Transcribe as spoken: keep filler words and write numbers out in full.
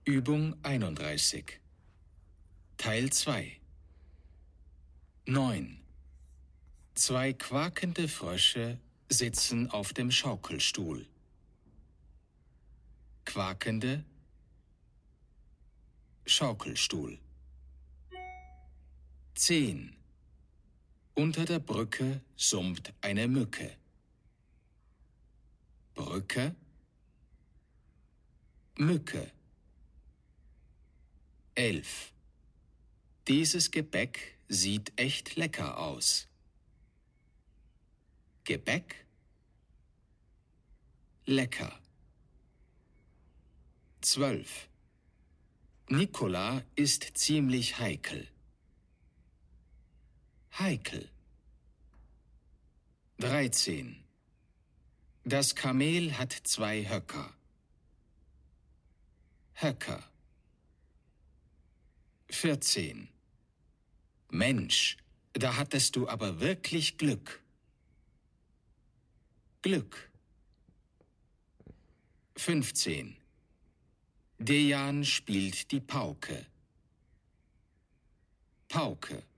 Übung einunddreißig. Teil zwei. neun. Zwei quakende Frösche sitzen auf dem Schaukelstuhl. Quakende Schaukelstuhl. zehn. Unter der Brücke summt eine Mücke. Brücke Mücke. elf. Dieses Gebäck sieht echt lecker aus. Gebäck lecker. zwölf. Nicola ist ziemlich heikel. Heikel. dreizehn. Das Kamel hat zwei Höcker. Höcker. vierzehn. Mensch, da hattest du aber wirklich Glück. Glück. fünfzehn. Dejan spielt die Pauke. Pauke.